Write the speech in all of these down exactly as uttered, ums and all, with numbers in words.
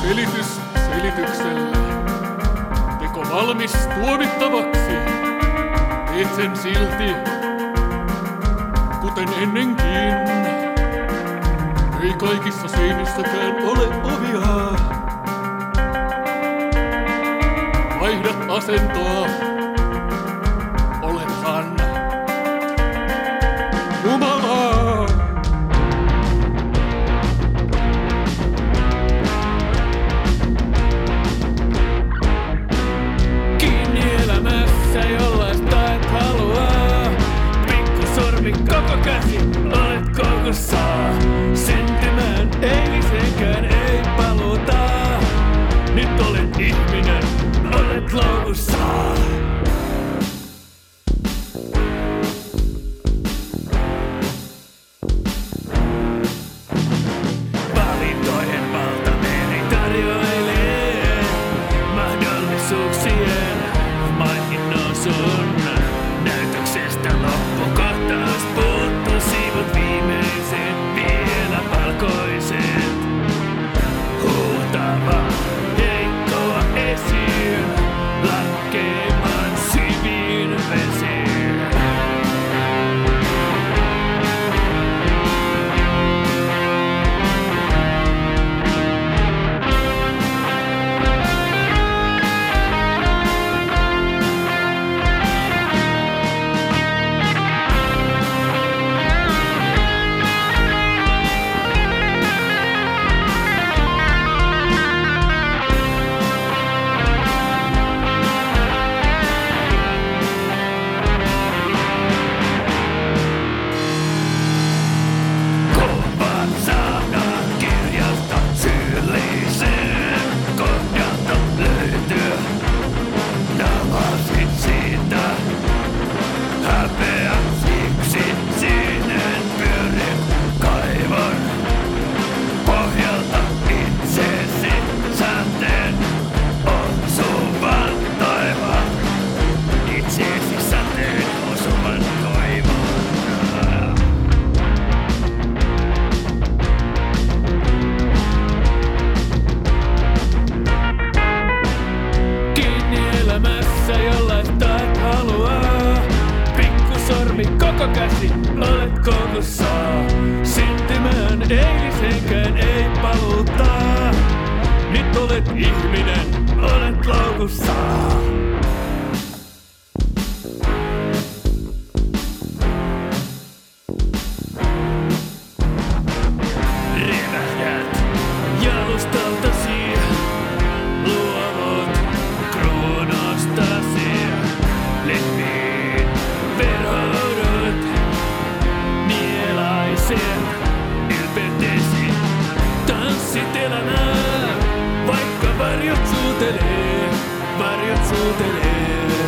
Selitys selitykselle. Teko valmis tuomittavaksi. Teet sen silti, kuten ennenkin. Ei kaikissa seinissäkään ole ovia. Vaihdat asentoa. Olethan Jumalaa. Kiinni elämässä, jollaista et halua. Pikku sormi, koko käsi, olet koukussa. Syntymään eilisenkään ei paluta. Nyt olet ihminen, olet loukussa. Valintojen valtameri tarjoilee mahdollisuuksien maihin nousun. Näytöksestä loppukohtaus puuttuu, sivut viimeiset vielä valkoiset. Huutava heikkoa esiin, lakkeemaan syviin vesiin. Jollaista et halua. Pikku sormi, koko käsi, olet koukussa. Syntymään eilisenkään ei paluta. Nyt olet ihminen, olet loukussa. Revähdät jalustoltasi. Luovut kruunustasi. Lempiin verhoudut. Nielaisen ylpeytesi. Tanssit elämää. Vaikka varjot suutelee. Varjot suutelee.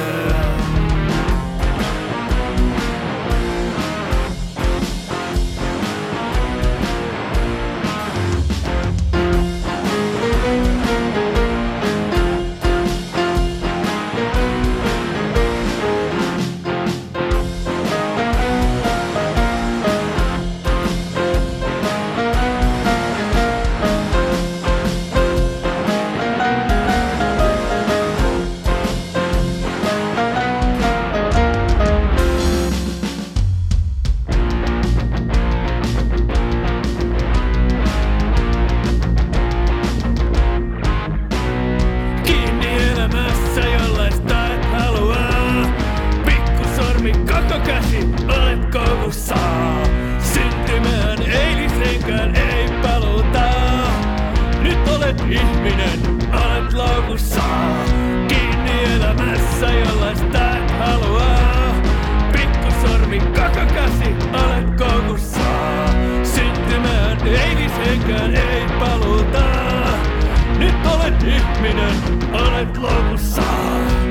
Koko käsi, olet koukussa. Syntymään eilisenkään ei paluta. Nyt olet ihminen, olet loukussa. Kiinni elämässä, jollaista et halua. Pikku sormi, koko käsi, olet koukussa. Syntymään eilisenkään ei paluta. Nyt olet ihminen, olet loukussa.